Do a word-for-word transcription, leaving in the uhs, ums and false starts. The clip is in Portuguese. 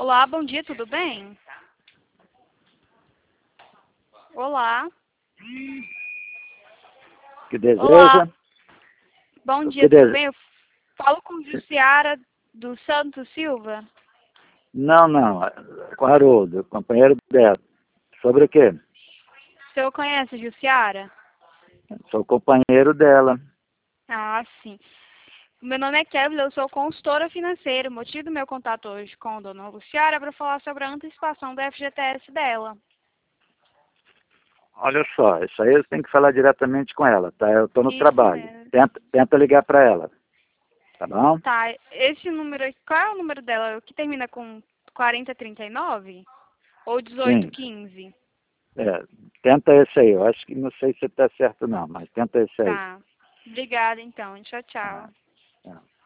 Olá, bom dia, tudo bem? Olá. Que deseja? Olá. Bom O dia, que tudo dese... bem? Eu falo com Jussiara do Santos Silva. Não, não. Com Haroldo, companheiro dela. Sobre o quê? O senhor conhece a Jussiara? Sou companheiro dela. Ah, sim. Meu nome é Kevin, eu sou consultora financeira. O motivo do meu contato hoje com a dona Luciara é para falar sobre a antecipação do F G T S dela. Olha só, isso aí você tem que falar diretamente com ela, tá? Eu estou no Isso trabalho. mesmo. Tenta, tenta ligar para ela, tá bom? Tá, esse número aí, qual é o número dela? O que termina com quarenta e trinta e nove? Ou dezoito Sim. quinze? É, tenta esse aí. Eu acho que não sei se está certo não, mas tenta esse aí. Tá. Obrigada, então. Tchau, tchau. Ah, é.